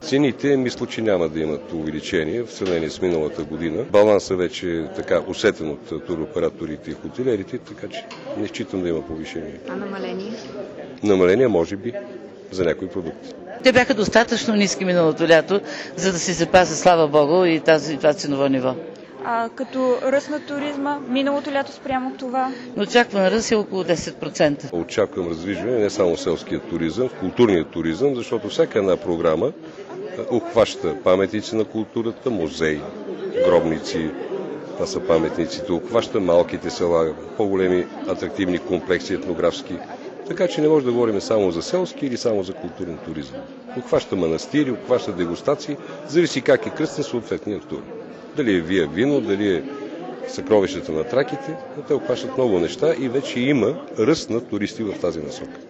Цените мисля, че няма да имат увеличение в сравнение с миналата година. Балансът вече е така усетен от туроператорите и хотелиерите, така че не считам да има повишение. А намаление? Намаление може би за някои продукти. Те бяха достатъчно ниски миналото лято, за да се запази, слава Богу, и това ценово ниво. Като ръст на туризма, миналото лято спрямо това? Очакван ръст е около 10%. Очаквам раздвижване не само селския туризъм, културния туризъм, защото всяка една програма обхваща паметници на културата, музеи, гробници, това са паметниците, обхваща малките села, по-големи атрактивни комплекси етнографски. Така че не може да говорим само за селски или само за културен туризъм. Обхваща манастири, обхваща дегустации, зависи как е кръстен съответния тур. Дали е вия вино, дали е съкровищата на Траките, но те обхващат много неща и вече има ръст на туристи в тази насока.